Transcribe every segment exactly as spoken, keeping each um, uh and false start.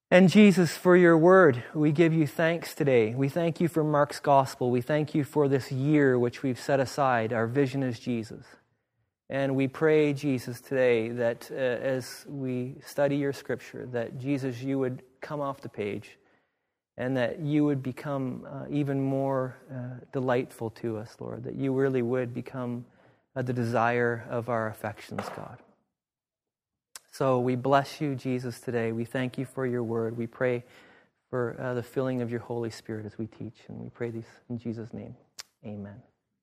And Jesus, for your word, we give you thanks today. We thank you for Mark's gospel. We thank you for this year which we've set aside. Our vision is Jesus. And we pray, Jesus, today that uh, as we study your scripture, that Jesus, you would come off the page and that you would become uh, even more uh, delightful to us, Lord, that you really would become uh, the desire of our affections, God. So we bless you, Jesus, today. We thank you for your word. We pray for uh, the filling of your Holy Spirit as we teach. And we pray these in Jesus' name. Amen.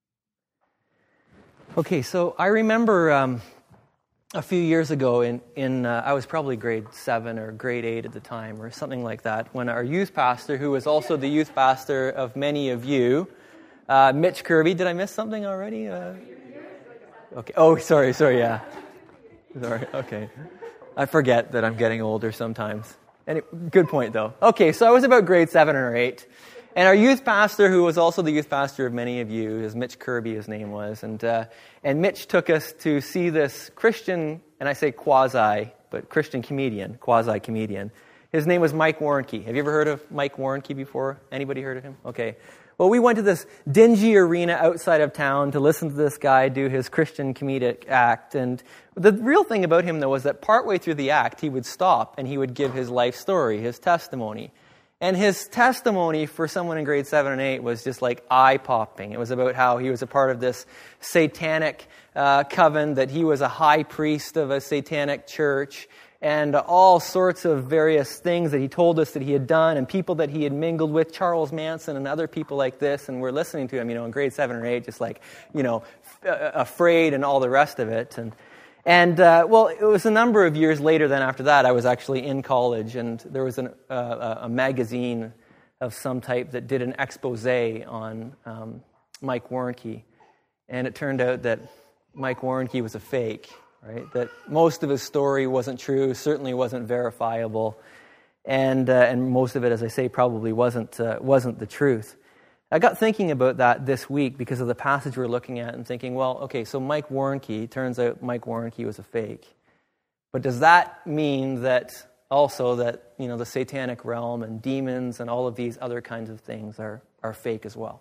Okay, so I remember um, a few years ago, in, in uh, I was probably grade seven or grade eight at the time or something like that, when our youth pastor, who was also the youth pastor of many of you, uh, Mitch Kirby, did I miss something already? Uh, okay. Oh, sorry, sorry, yeah. Sorry, okay. I forget that I'm getting older sometimes. Any, good point, though. Okay, so I was about grade seven or eight, and our youth pastor, who was also the youth pastor of many of you, is Mitch Kirby, his name was, and uh, and Mitch took us to see this Christian, and I say quasi, but Christian comedian, quasi-comedian. His name was Mike Warnke. Have you ever heard of Mike Warnke before? Anybody heard of him? Okay. Well, we went to this dingy arena outside of town to listen to this guy do his Christian comedic act. And the real thing about him, though, was that partway through the act, he would stop and he would give his life story, his testimony. And his testimony for someone in grade seven and eight was just like eye-popping. It was about how he was a part of this satanic uh, coven, that he was a high priest of a satanic church, and all sorts of various things that he told us that he had done, and people that he had mingled with, Charles Manson and other people like this, and we're listening to him, you know, in grade seven or eight, just like, you know, f- afraid and all the rest of it. And, and uh, well, it was a number of years later then after that, I was actually in college, and there was an, uh, a magazine of some type that did an expose on um, Mike Warnke, and it turned out that Mike Warnke was a fake. Right? That most of his story wasn't true, certainly wasn't verifiable, and uh, and most of it, as I say, probably wasn't uh, wasn't the truth. I got thinking about that this week because of the passage we're looking at, and thinking, well, okay, so Mike Warnke, turns out Mike Warnke was a fake, but does that mean that also that, you know, the satanic realm and demons and all of these other kinds of things are are fake as well?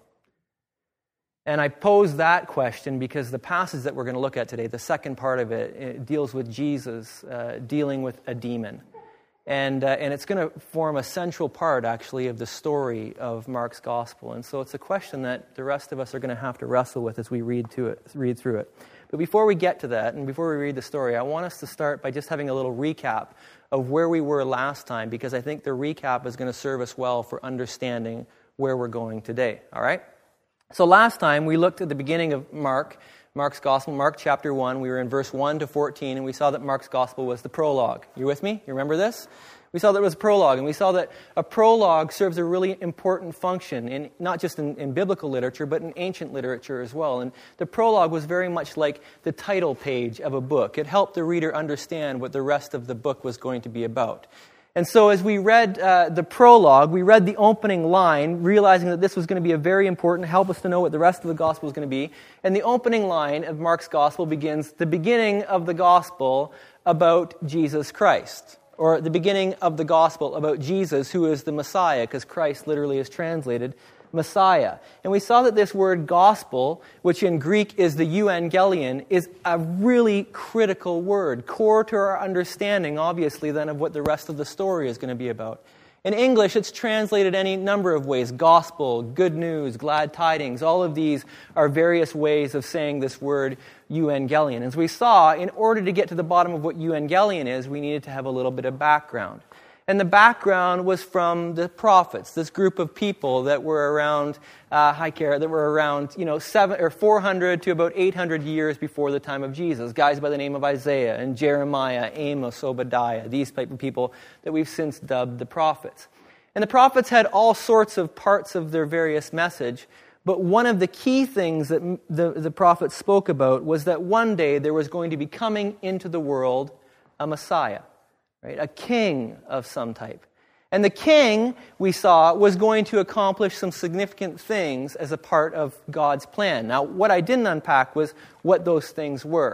And I pose that question because the passage that we're going to look at today, the second part of it, it deals with Jesus uh, dealing with a demon. And uh, and it's going to form a central part, actually, of the story of Mark's gospel. And so it's a question that the rest of us are going to have to wrestle with as we read to it, read through it. But before we get to that, and before we read the story, I want us to start by just having a little recap of where we were last time, because I think the recap is going to serve us well for understanding where we're going today. All right? So last time we looked at the beginning of Mark, Mark's Gospel, Mark chapter one. We were in verse one to fourteen, and we saw that Mark's Gospel was the prologue. You with me? You remember this? We saw that it was a prologue, and we saw that a prologue serves a really important function, in not just in, in biblical literature, but in ancient literature as well. And the prologue was very much like the title page of a book. It helped the reader understand what the rest of the book was going to be about. And so as we read uh, the prologue, we read the opening line, realizing that this was going to be a very important, help us to know what the rest of the gospel is going to be. And the opening line of Mark's gospel begins, the beginning of the gospel about Jesus Christ. Or the beginning of the gospel about Jesus, who is the Messiah, because Christ literally is translated Messiah. And we saw that this word gospel, which in Greek is the euangelion, is a really critical word, core to our understanding, obviously, then of what the rest of the story is going to be about. In English, it's translated any number of ways: gospel, good news, glad tidings. All of these are various ways of saying this word euangelion. As we saw, in order to get to the bottom of what euangelion is, we needed to have a little bit of background. And the background was from the prophets, this group of people that were around, uh, hi Kara, that were around, you know, seven or four hundred to about eight hundred years before the time of Jesus. Guys by the name of Isaiah and Jeremiah, Amos, Obadiah, these type of people that we've since dubbed the prophets. And the prophets had all sorts of parts of their various message, but one of the key things that the, the prophets spoke about was that one day there was going to be coming into the world a Messiah. Right? A king of some type. And the king, we saw, was going to accomplish some significant things as a part of God's plan. Now, what I didn't unpack was what those things were.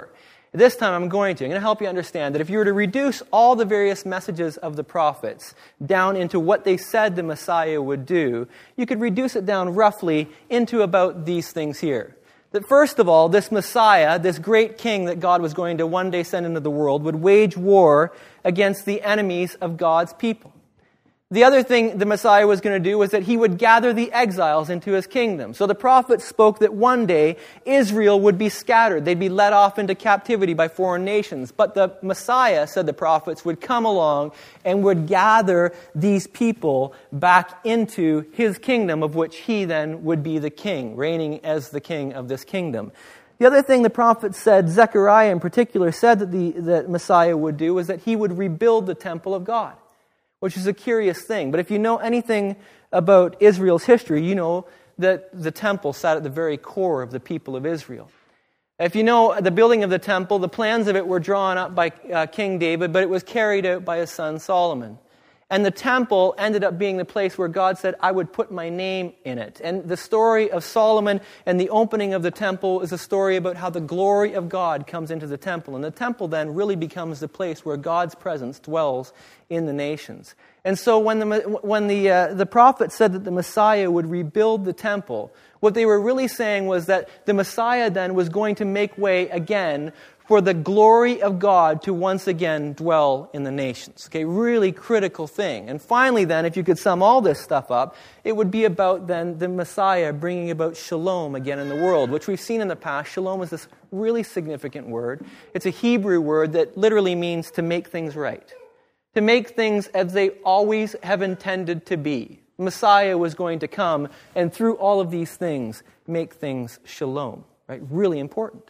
This time I'm going to. I'm going to help you understand that if you were to reduce all the various messages of the prophets down into what they said the Messiah would do, you could reduce it down roughly into about these things here. That first of all, this Messiah, this great king that God was going to one day send into the world, would wage war against the enemies of God's people. The other thing the Messiah was going to do was that he would gather the exiles into his kingdom. So the prophets spoke that one day Israel would be scattered. They'd be led off into captivity by foreign nations. But the Messiah, said the prophets, would come along and would gather these people back into his kingdom, of which he then would be the king, reigning as the king of this kingdom. The other thing the prophets said, Zechariah in particular, said that the that Messiah would do was that he would rebuild the temple of God, which is a curious thing. But if you know anything about Israel's history, you know that the temple sat at the very core of the people of Israel. If you know the building of the temple, the plans of it were drawn up by uh, King David, but it was carried out by his son Solomon. And the temple ended up being the place where God said, I would put my name in it. And the story of Solomon and the opening of the temple is a story about how the glory of God comes into the temple. And the temple then really becomes the place where God's presence dwells in the nations. And so when the when the uh, the prophet said that the Messiah would rebuild the temple, what they were really saying was that the Messiah then was going to make way again for the glory of God to once again dwell in the nations. Okay, really critical thing. And finally then, if you could sum all this stuff up, it would be about then the Messiah bringing about shalom again in the world, which we've seen in the past. Shalom is this really significant word. It's a Hebrew word that literally means to make things right. To make things as they always have intended to be. Messiah was going to come and through all of these things make things shalom. Right? Really important.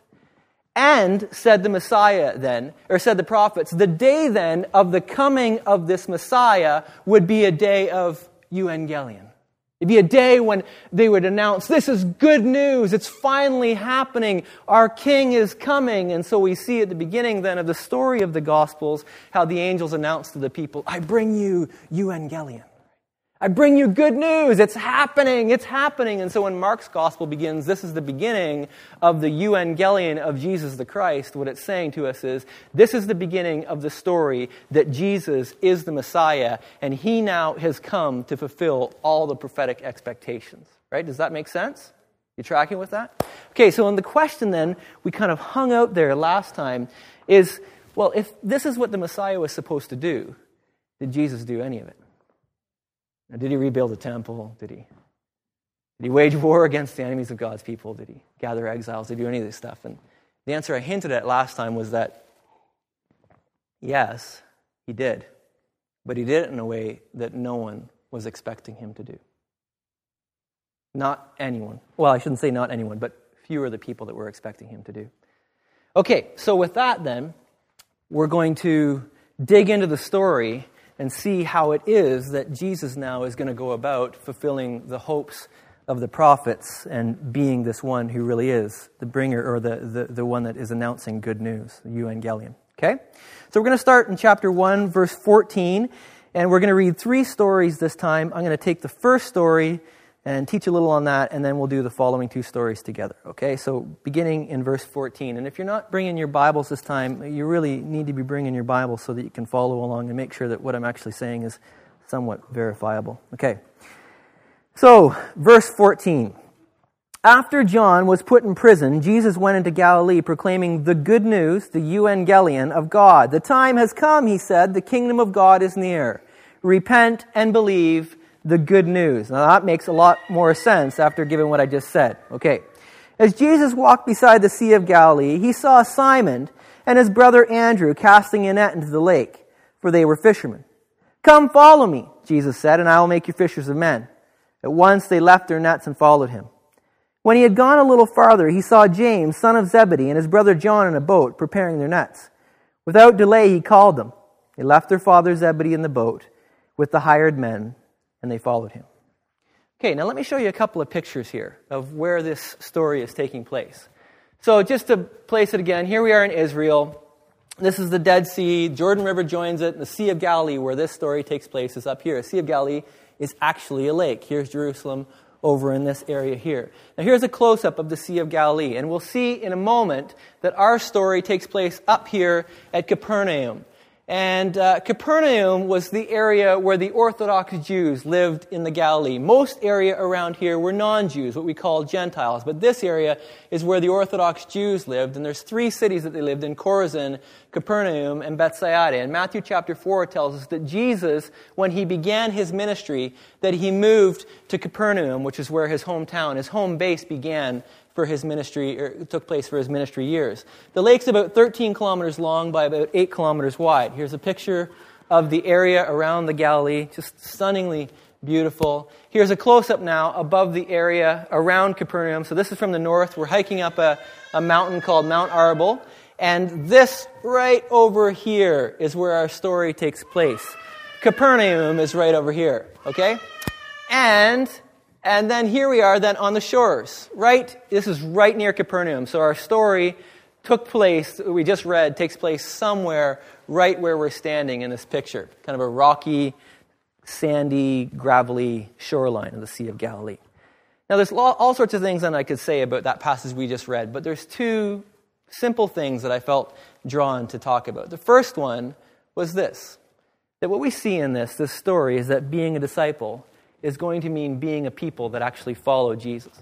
And, said the Messiah then, or said the prophets, the day then of the coming of this Messiah would be a day of euangelion. It'd be a day when they would announce, this is good news, it's finally happening, our King is coming. And so we see at the beginning then of the story of the Gospels how the angels announce to the people, I bring you euangelion. I bring you good news. It's happening. It's happening. And so when Mark's gospel begins, this is the beginning of the euangelion of Jesus the Christ. What it's saying to us is, this is the beginning of the story that Jesus is the Messiah, and he now has come to fulfill all the prophetic expectations. Right? Does that make sense? You tracking with that? Okay, so in the question then, we kind of hung out there last time, is, well, if this is what the Messiah was supposed to do, did Jesus do any of it? Now, did he rebuild the temple? Did he, did he wage war against the enemies of God's people? Did he gather exiles? Did he do any of this stuff? And the answer I hinted at last time was that, yes, he did. But he did it in a way that no one was expecting him to do. Not anyone. Well, I shouldn't say not anyone, but fewer the people that were expecting him to do. Okay, so with that then, we're going to dig into the story and see how it is that Jesus now is going to go about fulfilling the hopes of the prophets and being this one who really is the bringer, or the, the, the one that is announcing good news, the euangelion. Okay? So we're going to start in chapter one, verse fourteen, and we're going to read three stories this time. I'm going to take the first story and teach a little on that, and then we'll do the following two stories together. Okay? So beginning in verse fourteen. And if you're not bringing your Bibles this time, you really need to be bringing your Bible so that you can follow along and make sure that what I'm actually saying is somewhat verifiable. Okay. So, verse fourteen. After John was put in prison, Jesus went into Galilee proclaiming the good news, the euangelion of God. The time has come, he said, the kingdom of God is near. Repent and believe the good news. Now that makes a lot more sense after giving what I just said. Okay. As Jesus walked beside the Sea of Galilee, he saw Simon and his brother Andrew casting a net into the lake, for they were fishermen. Come follow me, Jesus said, and I will make you fishers of men. At once they left their nets and followed him. When he had gone a little farther, he saw James, son of Zebedee, and his brother John in a boat, preparing their nets. Without delay he called them. They left their father Zebedee in the boat with the hired men, and they followed him. Okay, now let me show you a couple of pictures here of where this story is taking place. So just to place it again, here we are in Israel. This is the Dead Sea. Jordan River joins it. The Sea of Galilee, where this story takes place, is up here. The Sea of Galilee is actually a lake. Here's Jerusalem. over in this area here. Now here's a close-up of the Sea of Galilee, and we'll see in a moment that our story takes place up here at Capernaum. And uh, Capernaum was the area where the Orthodox Jews lived in the Galilee. Most area around here were non-Jews, what we call Gentiles. But this area is where the Orthodox Jews lived. And there's three cities that they lived in: Chorazin, Capernaum, and Bethsaida. And Matthew chapter four tells us that Jesus, when he began his ministry, that he moved to Capernaum, which is where his hometown, his home base began for his ministry, or took place for his ministry years. The lake's about thirteen kilometers long by about eight kilometers wide. Here's a picture of the area around the Galilee, just stunningly beautiful. Here's a close-up now above the area around Capernaum. So this is from the north. We're hiking up a, a mountain called Mount Arbel. And this right over here is where our story takes place. Capernaum is right over here, okay? And... And then here we are then on the shores, right? This is right near Capernaum. So our story took place, we just read, takes place somewhere right where we're standing in this picture. Kind of a rocky, sandy, gravelly shoreline of the Sea of Galilee. Now there's all sorts of things that I could say about that passage we just read, but there's two simple things that I felt drawn to talk about. The first one was this, that what we see in this, this story, is that being a disciple is going to mean being a people that actually follow Jesus.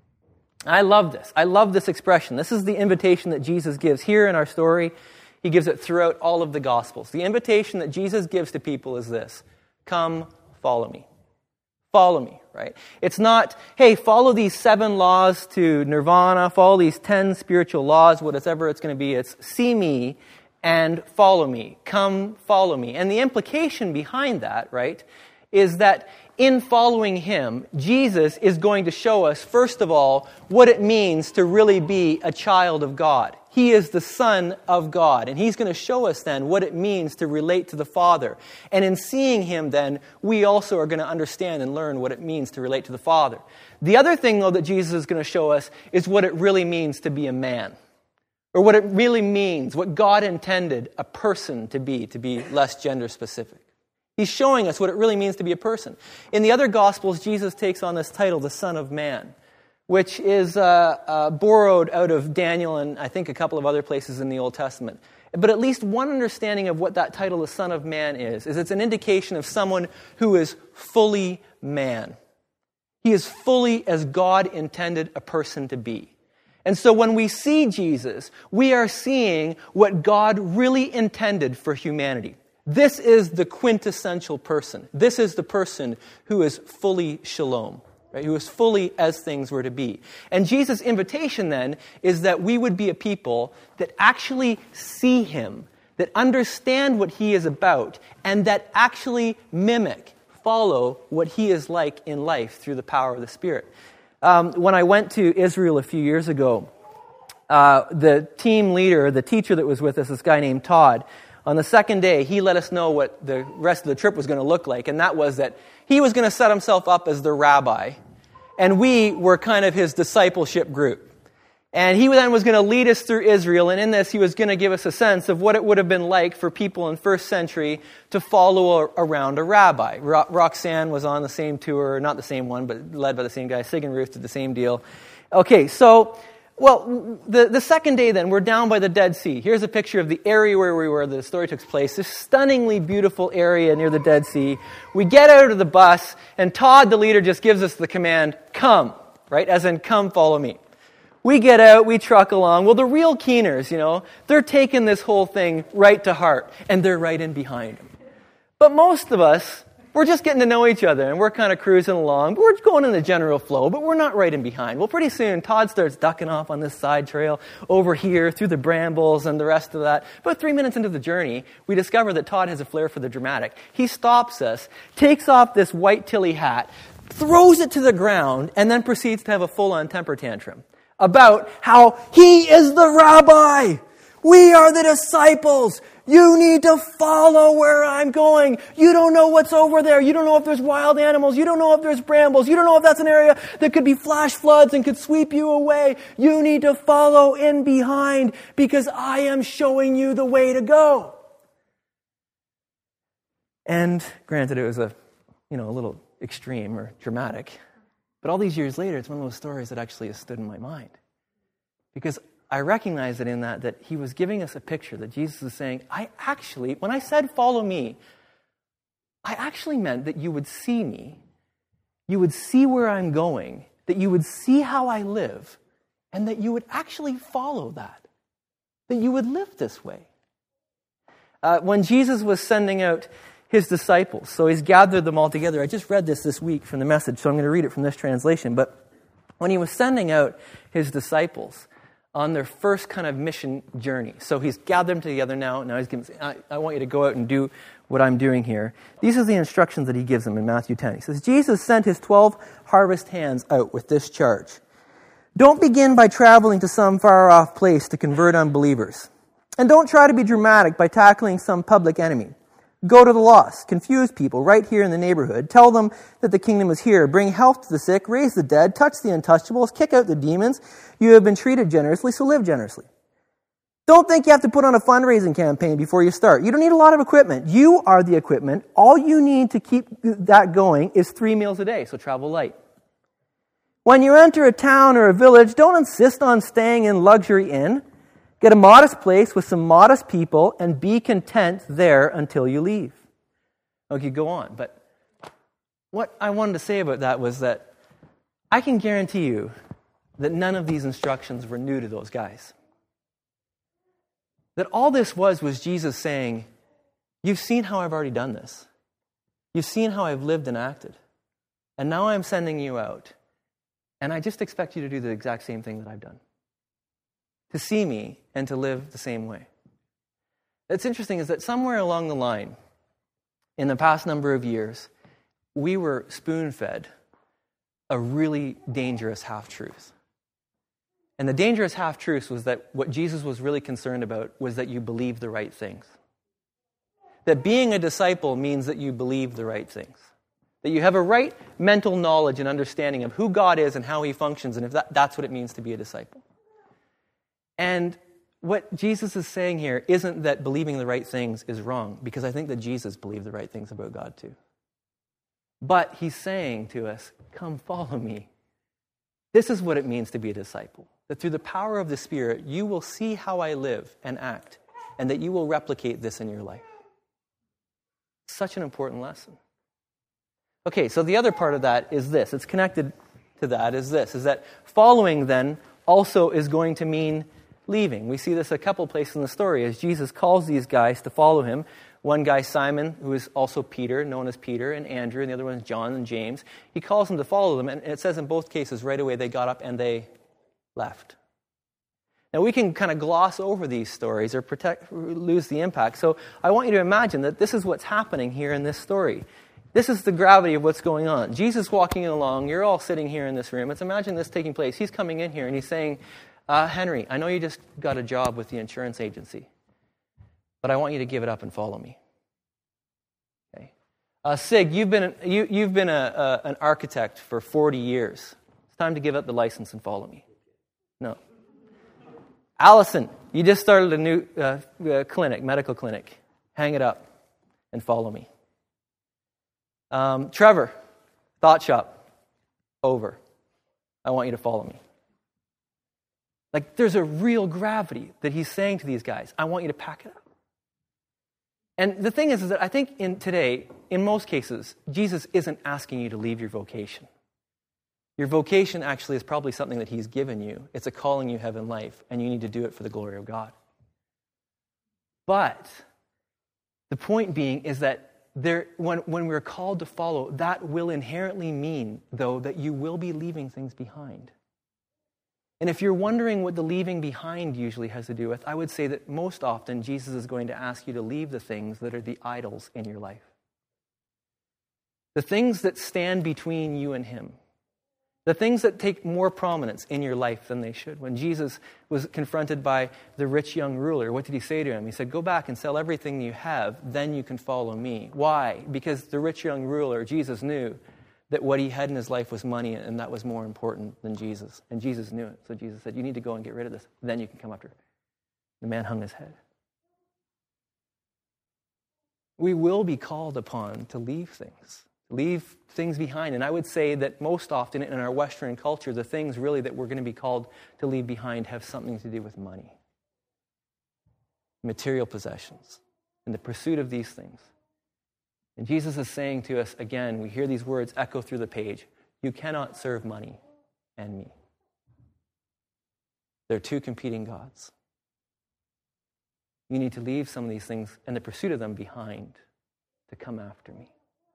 I love this. I love this expression. This is the invitation that Jesus gives here in our story. He gives it throughout all of the Gospels. The invitation that Jesus gives to people is this: come, follow me. Follow me, right? It's not, hey, follow these seven laws to nirvana, follow these ten spiritual laws, whatever it's going to be. It's see me and follow me. Come, follow me. And the implication behind that, right, is that in following him, Jesus is going to show us, first of all, what it means to really be a child of God. He is the Son of God, and he's going to show us then what it means to relate to the Father. And in seeing him then, we also are going to understand and learn what it means to relate to the Father. The other thing, though, that Jesus is going to show us is what it really means to be a man. Or what it really means, what God intended a person to be, to be less gender specific. He's showing us what it really means to be a person. In the other Gospels, Jesus takes on this title, the Son of Man, which is uh, uh, borrowed out of Daniel and I think a couple of other places in the Old Testament. But at least one understanding of what that title, the Son of Man, is, is it's an indication of someone who is fully man. He is fully as God intended a person to be. And so when we see Jesus, we are seeing what God really intended for humanity. This is the quintessential person. This is the person who is fully shalom, right? Who is fully as things were to be. And Jesus' invitation then is that we would be a people that actually see him, that understand what he is about, and that actually mimic, follow what he is like in life through the power of the Spirit. Um, when I went to Israel a few years ago, uh, the team leader, the teacher that was with us, this guy named Todd, on the second day, he let us know what the rest of the trip was going to look like, and that was that he was going to set himself up as the rabbi, and we were kind of his discipleship group. And he then was going to lead us through Israel, and in this, he was going to give us a sense of what it would have been like for people in first century to follow around a rabbi. Ro- Roxanne was on the same tour, not the same one, but led by the same guy. Sig and Ruth did the same deal. Okay, so... Well, the, the second day then, we're down by the Dead Sea. Here's a picture of the area where we were, the story took place. This stunningly beautiful area near the Dead Sea. We get out of the bus, and Todd, the leader, just gives us the command, come, right? As in, come, follow me. We get out, we truck along. Well, the real keeners, you know, they're taking this whole thing right to heart, and they're right in behind them. But most of us, we're just getting to know each other, and we're kind of cruising along. But we're going in the general flow, but we're not right in behind. Well, pretty soon, Todd starts ducking off on this side trail over here through the brambles and the rest of that. About three minutes into the journey, we discover that Todd has a flair for the dramatic. He stops us, takes off this white Tilly hat, throws it to the ground, and then proceeds to have a full-on temper tantrum about how he is the rabbi. We are the disciples. You need to follow where I'm going. You don't know what's over there. You don't know if there's wild animals. You don't know if there's brambles. You don't know if that's an area that could be flash floods and could sweep you away. You need to follow in behind because I am showing you the way to go. And granted, it was a, you know, a little extreme or dramatic. But all these years later, it's one of those stories that actually has stood in my mind. Because I recognize it in that, that he was giving us a picture that Jesus is saying, I actually, when I said follow me, I actually meant that you would see me, you would see where I'm going, that you would see how I live, and that you would actually follow that, that you would live this way. Uh, when Jesus was sending out his disciples, so he's gathered them all together. I just read this this week from the Message, so I'm going to read it from this translation. But when he was sending out his disciples on their first kind of mission journey, so he's gathered them together now. Now he's giving, I, I want you to go out and do what I'm doing here. These are the instructions that he gives them in Matthew ten. He says, Jesus sent his twelve harvest hands out with this charge. Don't begin by traveling to some far-off place to convert unbelievers. And don't try to be dramatic by tackling some public enemy. Go to the lost, confuse people right here in the neighborhood. Tell them that the kingdom is here. Bring health to the sick, raise the dead, touch the untouchables, kick out the demons. You have been treated generously, so live generously. Don't think you have to put on a fundraising campaign before you start. You don't need a lot of equipment. You are the equipment. All you need to keep that going is three meals a day, so travel light. When you enter a town or a village, don't insist on staying in luxury inn. Get a modest place with some modest people and be content there until you leave. Okay, go on. But what I wanted to say about that was that I can guarantee you that none of these instructions were new to those guys. That all this was was Jesus saying, you've seen how I've already done this. You've seen how I've lived and acted. And now I'm sending you out. And I just expect you to do the exact same thing that I've done. To see me and to live the same way. What's interesting is that somewhere along the line, in the past number of years, we were spoon-fed a really dangerous half-truth. And the dangerous half-truth was that what Jesus was really concerned about was that you believe the right things. That being a disciple means that you believe the right things. That you have a right mental knowledge and understanding of who God is and how he functions, and if that, that's what it means to be a disciple. And what Jesus is saying here isn't that believing the right things is wrong, because I think that Jesus believed the right things about God too. But he's saying to us, come follow me. This is what it means to be a disciple. That through the power of the Spirit, you will see how I live and act, and that you will replicate this in your life. Such an important lesson. Okay, so the other part of that is this. It's connected to that is this, is that following then also is going to mean leaving. We see this a couple places in the story as Jesus calls these guys to follow him. One guy, Simon, who is also Peter, known as Peter, and Andrew, and the other one is John and James. He calls them to follow them, and it says in both cases right away they got up and they left. Now we can kind of gloss over these stories or protect, lose the impact. So I want you to imagine that this is what's happening here in this story. This is the gravity of what's going on. Jesus walking along, you're all sitting here in this room. Let's imagine this taking place. He's coming in here and he's saying, Uh, Henry, I know you just got a job with the insurance agency, but I want you to give it up and follow me. Okay. Uh, Sig, you've been you, you've been a, a, an architect for forty years. It's time to give up the license and follow me. No. Allison, you just started a new uh, uh, clinic, medical clinic. Hang it up and follow me. Um, Trevor, Thought Shop, over. I want you to follow me. Like, there's a real gravity that he's saying to these guys. I want you to pack it up. And the thing is, is that I think in today, in most cases, Jesus isn't asking you to leave your vocation. Your vocation actually is probably something that he's given you. It's a calling you have in life, and you need to do it for the glory of God. But the point being is that there, when, when we're called to follow, that will inherently mean, though, that you will be leaving things behind. And if you're wondering what the leaving behind usually has to do with, I would say that most often Jesus is going to ask you to leave the things that are the idols in your life. The things that stand between you and him. The things that take more prominence in your life than they should. When Jesus was confronted by the rich young ruler, what did he say to him? He said, go back and sell everything you have, then you can follow me. Why? Because the rich young ruler, Jesus knew that what he had in his life was money, and that was more important than Jesus. And Jesus knew it. So Jesus said, you need to go and get rid of this. Then you can come after. The man hung his head. We will be called upon to leave things, Leave things behind. And I would say that most often in our Western culture, the things really that we're going to be called to leave behind have something to do with money, material possessions, and the pursuit of these things. And Jesus is saying to us, again, we hear these words echo through the page, you cannot serve money and me. They're two competing gods. You need to leave some of these things and the pursuit of them behind to come after me.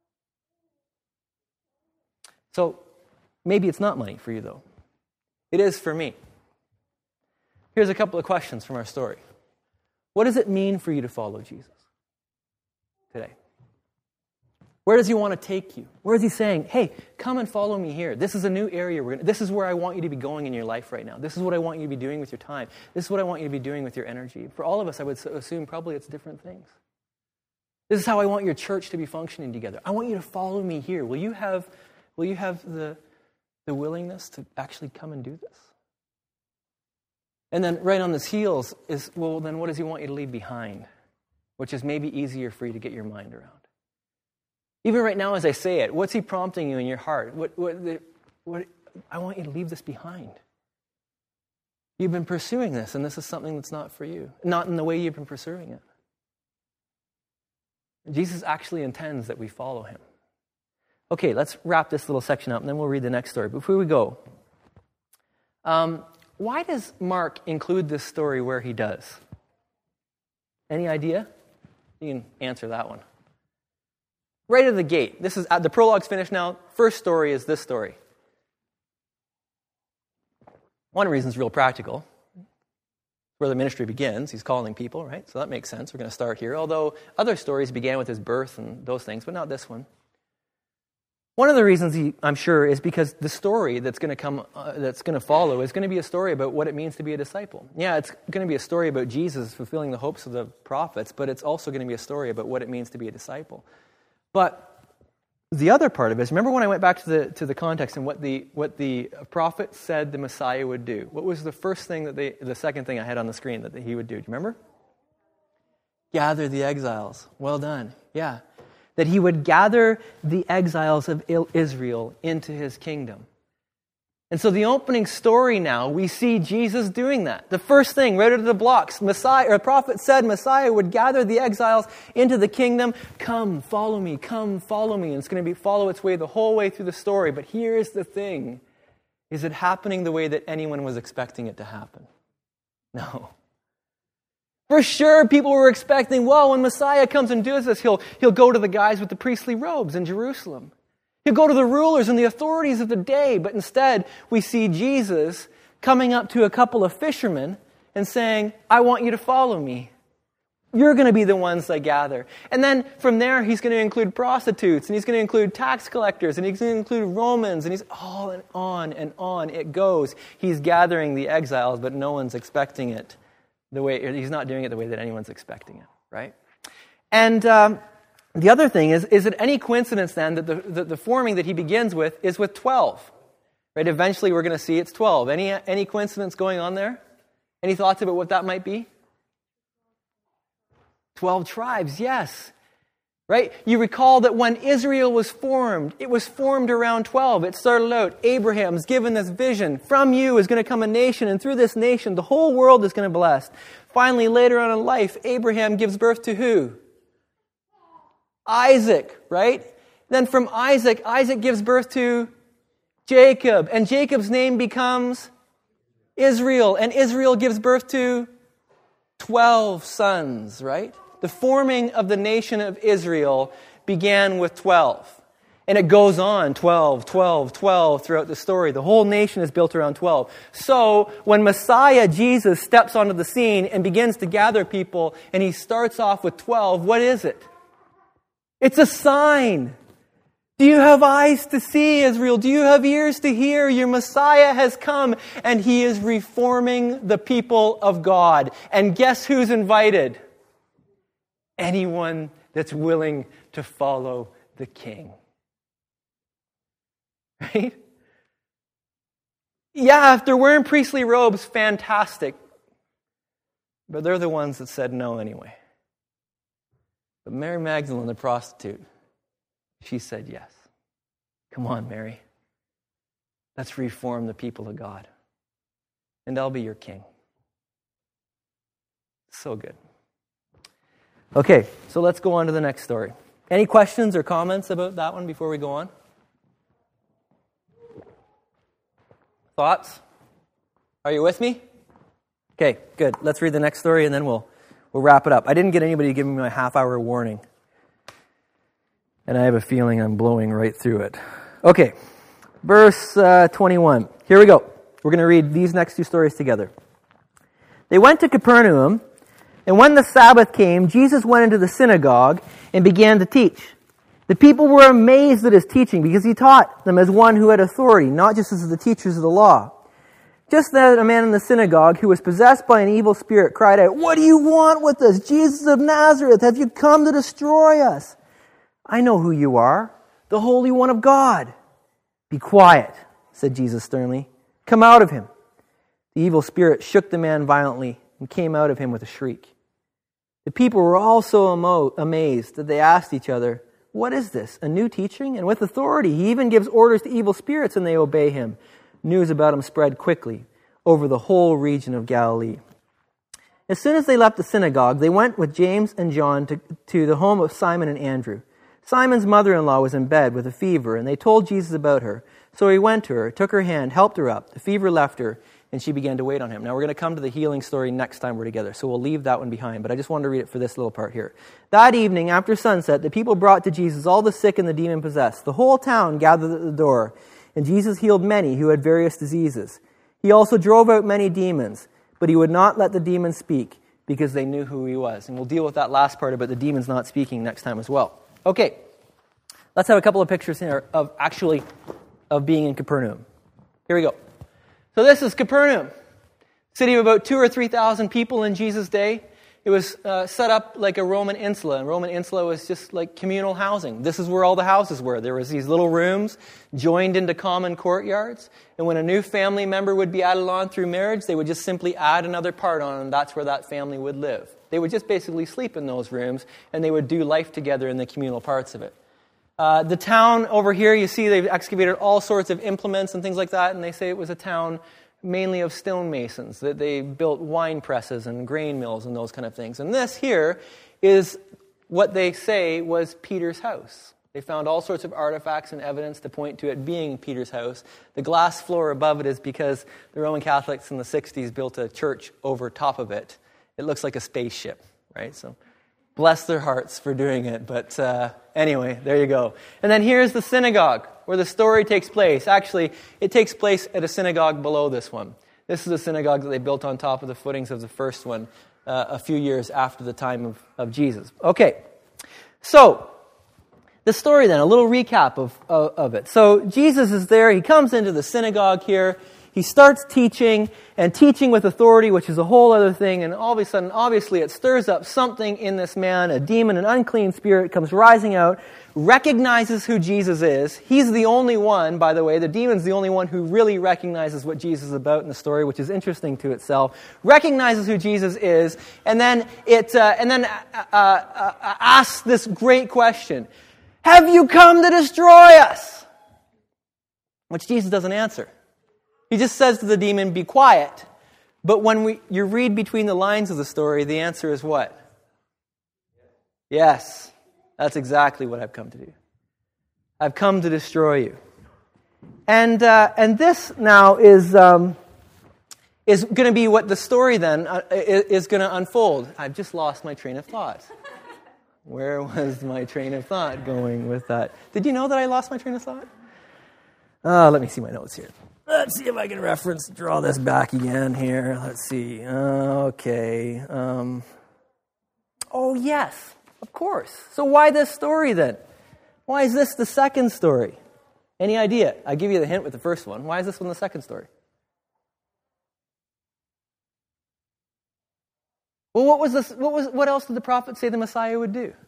So maybe it's not money for you, though. It is for me. Here's a couple of questions from our story. What does it mean for you to follow Jesus today? Where does he want to take you? Where is he saying, hey, come and follow me here. This is a new area. We're gonna, this is where I want you to be going in your life right now. This is what I want you to be doing with your time. This is what I want you to be doing with your energy. For all of us, I would assume probably it's different things. This is how I want your church to be functioning together. I want you to follow me here. Will you have, will you have the, the willingness to actually come and do this? And then right on his heels is, well, then what does he want you to leave behind? Which is maybe easier for you to get your mind around. Even right now as I say it, what's he prompting you in your heart? What, what, the, what, I want you to leave this behind. You've been pursuing this, and this is something that's not for you. Not in the way you've been pursuing it. Jesus actually intends that we follow him. Okay, let's wrap this little section up, and then we'll read the next story. Before we go, um, why does Mark include this story where he does? Any idea? You can answer that one. Right at the gate. This is the prologue's finished now. First story is this story. One reason is real practical. Where the ministry begins, he's calling people, right? So that makes sense. We're going to start here. Although other stories began with his birth and those things, but not this one. One of the reasons, he, I'm sure, is because the story that's going to come, uh, that's going to follow, is going to be a story about what it means to be a disciple. Yeah, it's going to be a story about Jesus fulfilling the hopes of the prophets, but it's also going to be a story about what it means to be a disciple. But the other part of it is, remember when I went back to the to the context and what the what the prophet said the Messiah would do? What was the first thing that they, the second thing I had on the screen that he would do? Do you remember? Gather the exiles. Well done. Yeah. That he would gather the exiles of Israel into his kingdom. And so the opening story now, we see Jesus doing that. The first thing, right out of the blocks, Messiah, or the prophet said Messiah would gather the exiles into the kingdom. Come, follow me, come, follow me. And it's going to be follow its way the whole way through the story. But here's the thing. Is it happening the way that anyone was expecting it to happen? No. For sure, people were expecting, well, when Messiah comes and does this, he'll, he'll go to the guys with the priestly robes in Jerusalem. He'll go to the rulers and the authorities of the day, but instead we see Jesus coming up to a couple of fishermen and saying, I want you to follow me. You're going to be the ones that gather. And then from there, he's going to include prostitutes, and he's going to include tax collectors, and he's going to include Romans, and he's all and on and on it goes. He's gathering the exiles, but no one's expecting it the way, he's not doing it the way that anyone's expecting it, right? And um, the other thing is, is it any coincidence then that the, the, the forming that he begins with is with twelve? Right? Eventually we're going to see it's twelve. Any, any coincidence going on there? Any thoughts about what that might be? twelve tribes, yes. Right? You recall that when Israel was formed, it was formed around twelve. It started out, Abraham's given this vision. From you is going to come a nation, and through this nation, the whole world is going to be blessed. Finally, later on in life, Abraham gives birth to who? Isaac, right? Then from Isaac, Isaac gives birth to Jacob, and Jacob's name becomes Israel, and Israel gives birth to twelve sons, right? The forming of the nation of Israel began with twelve. And it goes on, twelve, twelve, twelve throughout the story. The whole nation is built around twelve. So when Messiah, Jesus, steps onto the scene and begins to gather people, and he starts off with twelve, what is it? It's a sign. Do you have eyes to see, Israel? Do you have ears to hear? Your Messiah has come, and he is reforming the people of God. And guess who's invited? Anyone that's willing to follow the King. Right? Yeah, if they're wearing priestly robes, fantastic. But they're the ones that said no anyway. But Mary Magdalene, the prostitute, she said yes. Come on, Mary. Let's reform the people of God. And I'll be your king. So good. Okay, so let's go on to the next story. Any questions or comments about that one before we go on? Thoughts? Are you with me? Okay, good. Let's read the next story and then we'll we'll wrap it up. I didn't get anybody to give me my half-hour warning. And I have a feeling I'm blowing right through it. Okay, verse uh, twenty-one. Here we go. We're going to read these next two stories together. They went to Capernaum, and when the Sabbath came, Jesus went into the synagogue and began to teach. The people were amazed at his teaching because he taught them as one who had authority, not just as the teachers of the law. Just then a man in the synagogue who was possessed by an evil spirit cried out, "What do you want with us, Jesus of Nazareth? Have you come to destroy us? I know who you are, the Holy One of God." "Be quiet," said Jesus sternly. "Come out of him." The evil spirit shook the man violently and came out of him with a shriek. The people were all so amo- amazed that they asked each other, "What is this? A new teaching? And with authority. He even gives orders to evil spirits and they obey him." News about him spread quickly over the whole region of Galilee. As soon as they left the synagogue, they went with James and John to, to the home of Simon and Andrew. Simon's mother-in-law was in bed with a fever, and they told Jesus about her. So he went to her, took her hand, helped her up. The fever left her, and she began to wait on him. Now we're going to come to the healing story next time we're together, so we'll leave that one behind, but I just wanted to read it for this little part here. That evening, after sunset, the people brought to Jesus all the sick and the demon-possessed. The whole town gathered at the door, and Jesus healed many who had various diseases. He also drove out many demons, but he would not let the demons speak because they knew who he was. And we'll deal with that last part about the demons not speaking next time as well. Okay, let's have a couple of pictures here of actually of being in Capernaum. Here we go. So this is Capernaum, city of about two or three thousand people in Jesus' day. It was uh, set up like a Roman insula, and Roman insula was just like communal housing. This is where all the houses were. There was these little rooms joined into common courtyards, and when a new family member would be added on through marriage, they would just simply add another part on, and that's where that family would live. They would just basically sleep in those rooms, and they would do life together in the communal parts of it. Uh, the town over here, you see they've excavated all sorts of implements and things like that, and they say it was a town mainly of stonemasons, that they built wine presses and grain mills and those kind of things. And this here is what they say was Peter's house. They found all sorts of artifacts and evidence to point to it being Peter's house. The glass floor above it is because the Roman Catholics in the sixties built a church over top of it. It looks like a spaceship, right? So bless their hearts for doing it. But uh, anyway, there you go. And then here's the synagogue where the story takes place. Actually, it takes place at a synagogue below this one. This is a synagogue that they built on top of the footings of the first one uh, a few years after the time of, of Jesus. Okay, so the story then, a little recap of, of, of it. So Jesus is there. He comes into the synagogue here. He starts teaching, and teaching with authority, which is a whole other thing, and all of a sudden, obviously, it stirs up something in this man. A demon, an unclean spirit comes rising out, recognizes who Jesus is. He's the only one, by the way, the demon's the only one who really recognizes what Jesus is about in the story, which is interesting to itself, recognizes who Jesus is, and then it, uh, and then uh, uh, uh, asks this great question, "Have you come to destroy us?" Which Jesus doesn't answer. He just says to the demon, "Be quiet." But when we you read between the lines of the story, the answer is what? Yes. That's exactly what I've come to do. I've come to destroy you. And uh, and this now is um, is going to be what the story then uh, is going to unfold. I've just lost my train of thought. Where was my train of thought going with that? Did you know that I lost my train of thought? Uh, let me see my notes here. Let's see if I can reference, draw this back again here. Let's see. Uh, okay. Um, oh, yes, of course. So why this story then? Why is this the second story? Any idea? I'll give you the hint with the first one. Why is this one the second story? Well, what was this? What was? What else did the prophet say the Messiah would do?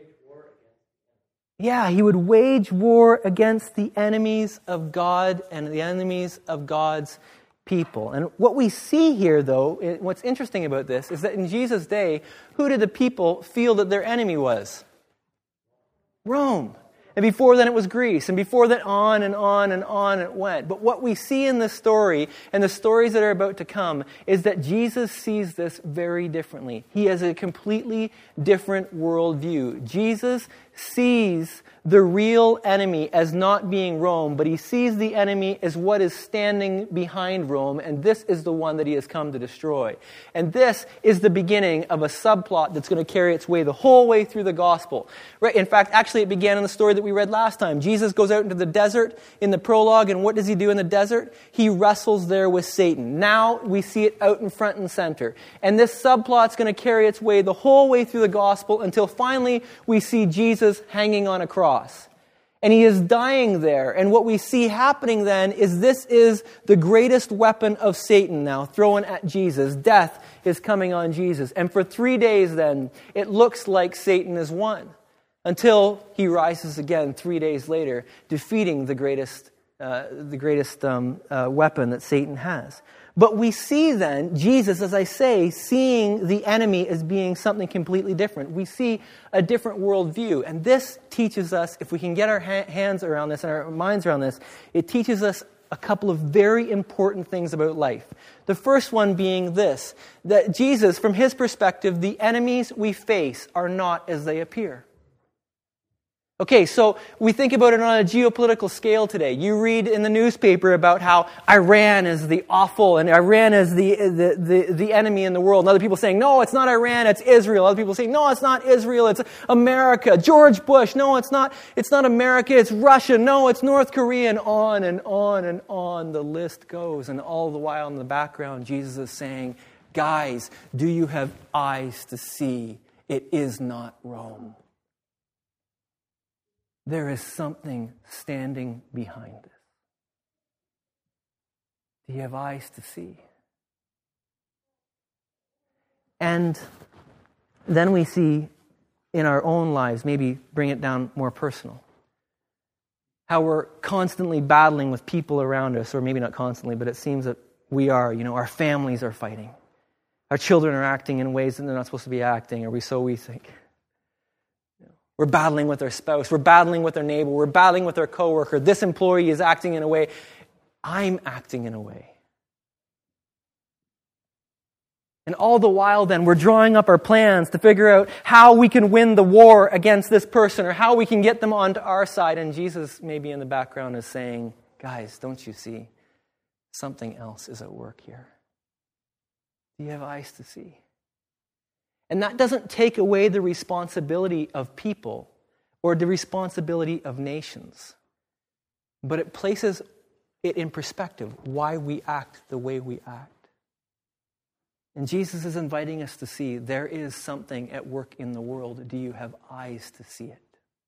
Yeah, he would wage war against the enemies of God and the enemies of God's people. And what we see here, though, what's interesting about this, is that in Jesus' day, who did the people feel that their enemy was? Rome. And before then it was Greece. And before that on and on and on it went. But what we see in this story, and the stories that are about to come, is that Jesus sees this very differently. He has a completely different worldview. Jesus sees the real enemy as not being Rome, but he sees the enemy as what is standing behind Rome, and this is the one that he has come to destroy. And this is the beginning of a subplot that's going to carry its way the whole way through the gospel. Right? In fact, actually it began in the story that we read last time. Jesus goes out into the desert in the prologue, and what does he do in the desert? He wrestles there with Satan. Now we see it out in front and center. And this subplot's going to carry its way the whole way through the gospel until finally we see Jesus hanging on a cross. And he is dying there. And what we see happening then is this is the greatest weapon of Satan now thrown at Jesus. Death is coming on Jesus. And for three days then, it looks like Satan is won until he rises again three days later, defeating the greatest, uh, the greatest um, uh, weapon that Satan has. But we see then Jesus, as I say, seeing the enemy as being something completely different. We see a different worldview. And this teaches us, if we can get our ha- hands around this and our minds around this, it teaches us a couple of very important things about life. The first one being this, that Jesus, from his perspective, the enemies we face are not as they appear. Okay, so we think about it on a geopolitical scale today. You read in the newspaper about how Iran is the awful and Iran is the, the, the, the enemy in the world. And other people saying, no, it's not Iran, it's Israel. Other people saying, no, it's not Israel, it's America. George Bush, no, it's not, it's not America, it's Russia. No, it's North Korea, and on and on and on the list goes. And all the while in the background, Jesus is saying, guys, do you have eyes to see? It is not Rome. There is something standing behind this. Do you have eyes to see? And then we see in our own lives, maybe bring it down more personal, how we're constantly battling with people around us, or maybe not constantly, but it seems that we are. You know, our families are fighting. Our children are acting in ways that they're not supposed to be acting, or we so we think. We're battling with our spouse. We're battling with our neighbor. We're battling with our coworker. This employee is acting in a way. I'm acting in a way. And all the while then, we're drawing up our plans to figure out how we can win the war against this person, or how we can get them onto our side. And Jesus, maybe in the background, is saying, guys, don't you see? Something else is at work here. Do you have eyes to see? And that doesn't take away the responsibility of people or the responsibility of nations. But it places it in perspective, why we act the way we act. And Jesus is inviting us to see there is something at work in the world. Do you have eyes to see it?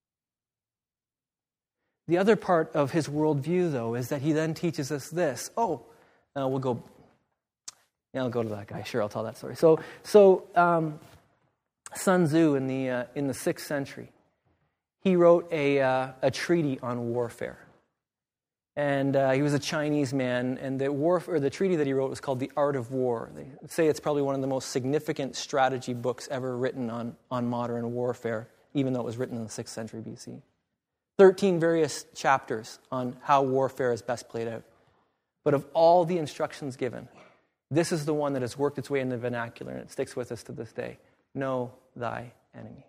The other part of his worldview, though, is that he then teaches us this. Oh, uh, we'll go... Yeah, I'll go to that guy. Sure, I'll tell that story. So, so um, Sun Tzu in the uh, in the sixth century, he wrote a uh, a treaty on warfare, and uh, he was a Chinese man. And the war or the treaty that he wrote was called The Art of War. They say it's probably one of the most significant strategy books ever written on on modern warfare, even though it was written in the sixth century B C. Thirteen various chapters on how warfare is best played out. But of all the instructions given, this is the one that has worked its way in the vernacular, and it sticks with us to this day. Know thy enemy.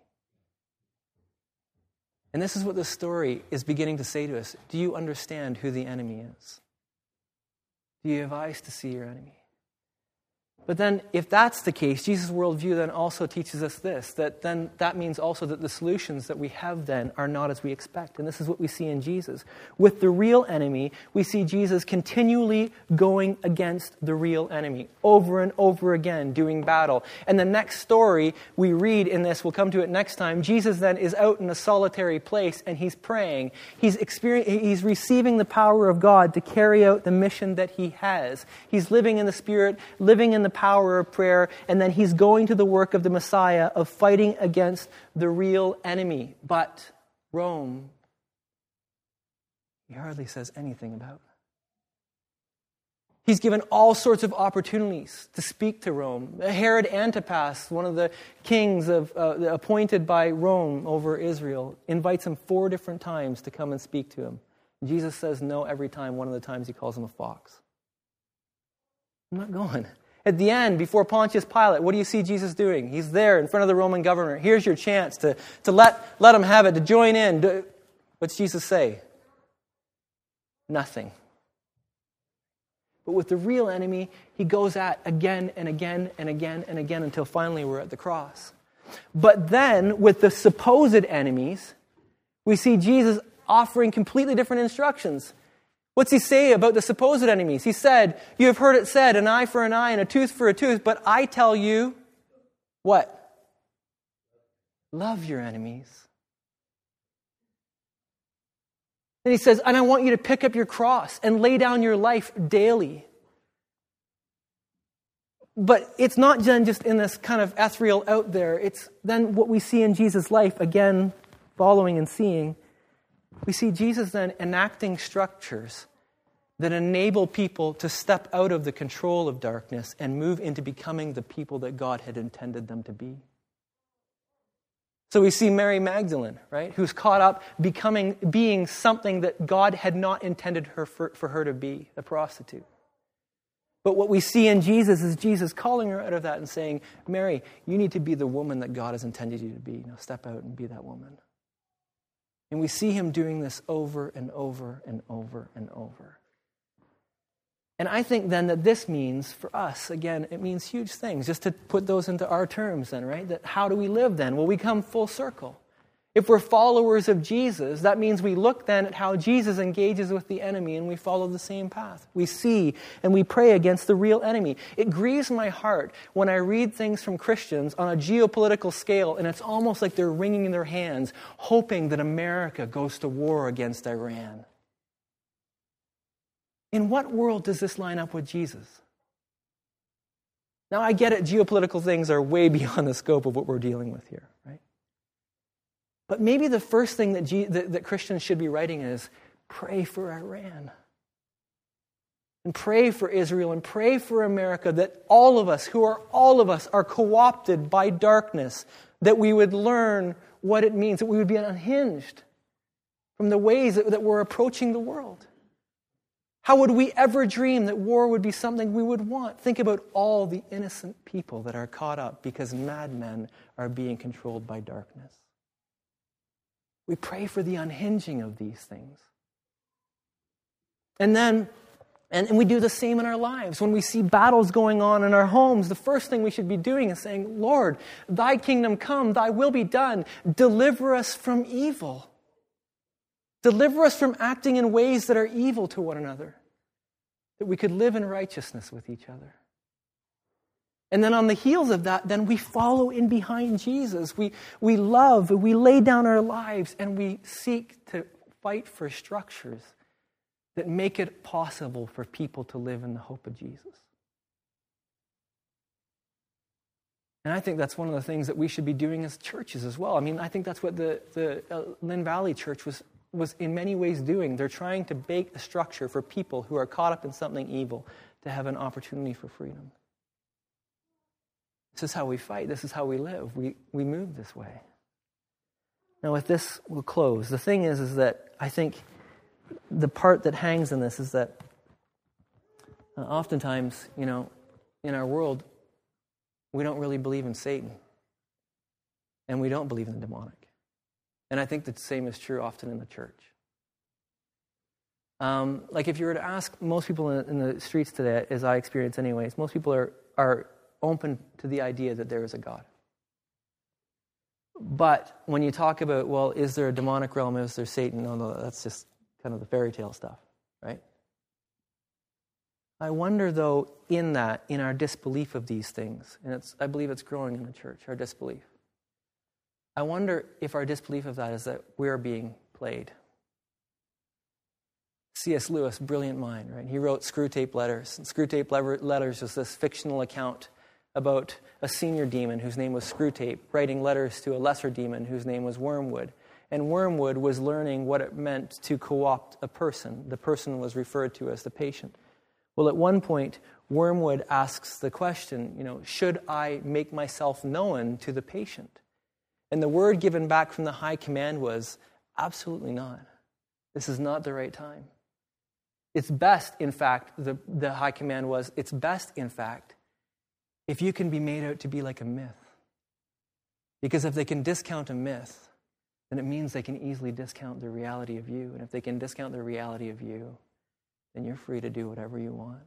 And this is what this story is beginning to say to us. Do you understand who the enemy is? Do you have eyes to see your enemy? But then, if that's the case, Jesus' worldview then also teaches us this, that then that means also that the solutions that we have then are not as we expect. And this is what we see in Jesus. With the real enemy, we see Jesus continually going against the real enemy, over and over again, doing battle. And the next story we read in this, we'll come to it next time, Jesus then is out in a solitary place and he's praying. He's experiencing, he's receiving the power of God to carry out the mission that he has. He's living in the Spirit, living in the power of prayer, and then he's going to the work of the Messiah of fighting against the real enemy. But Rome, he hardly says anything about. He's given all sorts of opportunities to speak to Rome. Herod Antipas, one of the kings of, uh, appointed by Rome over Israel, invites him four different times to come and speak to him. Jesus says no every time. One of the times he calls him a fox. I'm not going. At the end, before Pontius Pilate, what do you see Jesus doing? He's there in front of the Roman governor. Here's your chance to, to let, let him have it, to join in. What's Jesus say? Nothing. But with the real enemy, he goes at again and again and again and again until finally we're at the cross. But then, with the supposed enemies, we see Jesus offering completely different instructions. What's he say about the supposed enemies? He said, you have heard it said, an eye for an eye and a tooth for a tooth, but I tell you, what? Love your enemies. And he says, and I want you to pick up your cross and lay down your life daily. But it's not then just in this kind of ethereal out there. It's then what we see in Jesus' life, again, following and seeing. We see Jesus then enacting structures that enable people to step out of the control of darkness and move into becoming the people that God had intended them to be. So we see Mary Magdalene, right, who's caught up becoming, being something that God had not intended her for, for her to be, a prostitute. But what we see in Jesus is Jesus calling her out of that and saying, Mary, you need to be the woman that God has intended you to be. Now step out and be that woman. And we see him doing this over and over and over and over. And I think then that this means for us, again, it means huge things. Just to put those into our terms then, right? That how do we live then? Well, we come full circle. If we're followers of Jesus, that means we look then at how Jesus engages with the enemy and we follow the same path. We see and we pray against the real enemy. It grieves my heart when I read things from Christians on a geopolitical scale and it's almost like they're wringing their hands, hoping that America goes to war against Iran. In what world does this line up with Jesus? Now, I get it, geopolitical things are way beyond the scope of what we're dealing with here, right? But maybe the first thing that, G- that, that Christians should be writing is, pray for Iran. And pray for Israel and pray for America, that all of us, who are all of us, are co-opted by darkness, that we would learn what it means, that we would be unhinged from the ways that, that we're approaching the world. How would we ever dream that war would be something we would want? Think about all the innocent people that are caught up because madmen are being controlled by darkness. We pray for the unhinging of these things. And then, and, and we do the same in our lives. When we see battles going on in our homes, the first thing we should be doing is saying, Lord, thy kingdom come, thy will be done. Deliver us from evil. Deliver us from acting in ways that are evil to one another, that we could live in righteousness with each other. And then on the heels of that, then we follow in behind Jesus. We, we love, we lay down our lives, and we seek to fight for structures that make it possible for people to live in the hope of Jesus. And I think that's one of the things that we should be doing as churches as well. I mean, I think that's what the, the uh, Lynn Valley Church was was in many ways doing. They're trying to bake a structure for people who are caught up in something evil to have an opportunity for freedom. This is how we fight. This is how we live. We we move this way. Now with this, we'll close. The thing is, is that I think the part that hangs in this is that uh, oftentimes, you know, in our world, we don't really believe in Satan. And we don't believe in the demonic. And I think the same is true often in the church. Um, like if you were to ask most people in, in the streets today, as I experience anyways, most people are, are open to the idea that there is a God. But when you talk about, well, is there a demonic realm, is there Satan? No, no, that's just kind of the fairy tale stuff, right? I wonder, though, in that, in our disbelief of these things, and it's, I believe it's growing in the church, our disbelief. I wonder if our disbelief of that is that we're being played. C S Lewis, brilliant mind, right? He wrote Screwtape Letters. And Screwtape Letters was this fictional account about a senior demon whose name was Screwtape, writing letters to a lesser demon whose name was Wormwood. And Wormwood was learning what it meant to co-opt a person. The person was referred to as the patient. Well, at one point, Wormwood asks the question, you know, should I make myself known to the patient? And the word given back from the high command was, absolutely not. This is not the right time. It's best, in fact, the, the high command was, it's best, in fact, if you can be made out to be like a myth. Because if they can discount a myth, then it means they can easily discount the reality of you. And if they can discount the reality of you, then you're free to do whatever you want.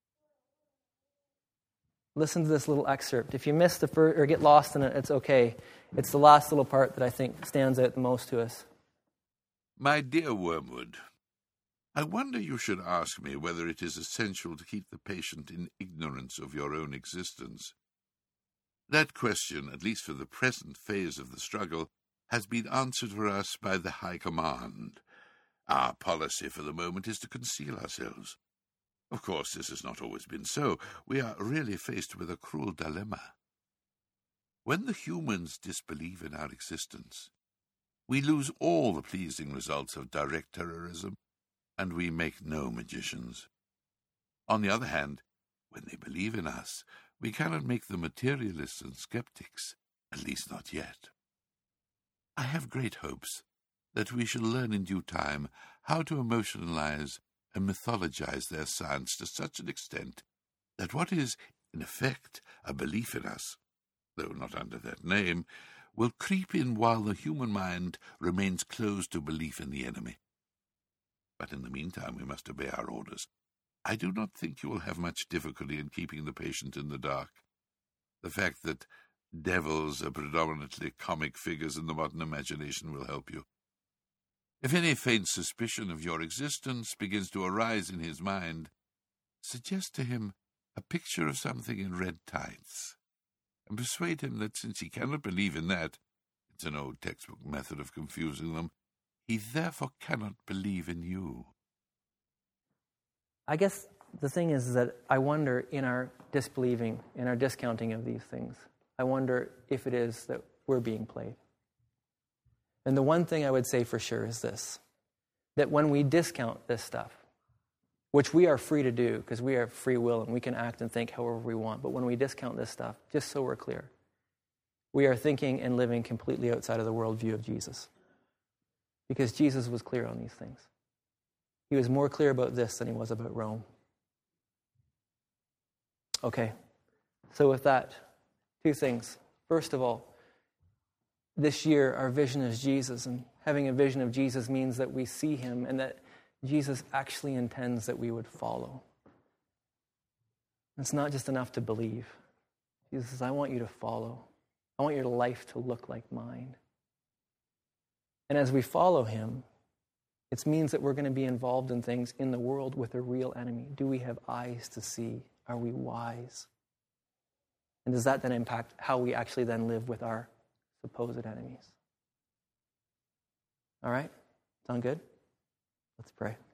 Listen to this little excerpt. If you miss the first, or get lost in it, it's okay. It's the last little part that I think stands out the most to us. My dear Wormwood, I wonder you should ask me whether it is essential to keep the patient in ignorance of your own existence. That question, at least for the present phase of the struggle, has been answered for us by the High Command. Our policy for the moment is to conceal ourselves. Of course, this has not always been so. We are really faced with a cruel dilemma. When the humans disbelieve in our existence, we lose all the pleasing results of direct terrorism, and we make no magicians. On the other hand, when they believe in us, we cannot make them materialists and skeptics, at least not yet. I have great hopes that we shall learn in due time how to emotionalize and mythologize their science to such an extent that what is, in effect, a belief in us, though not under that name, will creep in while the human mind remains closed to belief in the enemy. But in the meantime, we must obey our orders. I do not think you will have much difficulty in keeping the patient in the dark. The fact that devils are predominantly comic figures in the modern imagination will help you. If any faint suspicion of your existence begins to arise in his mind, suggest to him a picture of something in red tights, and persuade him that since he cannot believe in that, it's an old textbook method of confusing them, he therefore cannot believe in you. I guess the thing is that I wonder in our disbelieving, in our discounting of these things, I wonder if it is that we're being played. And the one thing I would say for sure is this, that when we discount this stuff, which we are free to do because we have free will and we can act and think however we want, but when we discount this stuff, just so we're clear, we are thinking and living completely outside of the worldview of Jesus. Because Jesus was clear on these things. He was more clear about this than he was about Rome. Okay, so with that, two things. First of all, this year our vision is Jesus, and having a vision of Jesus means that we see him and that Jesus actually intends that we would follow. It's not just enough to believe. Jesus says, I want you to follow. I want your life to look like mine. And as we follow him, it means that we're going to be involved in things in the world with a real enemy. Do we have eyes to see? Are we wise? And does that then impact how we actually then live with our supposed enemies? All right? Sound good? Let's pray.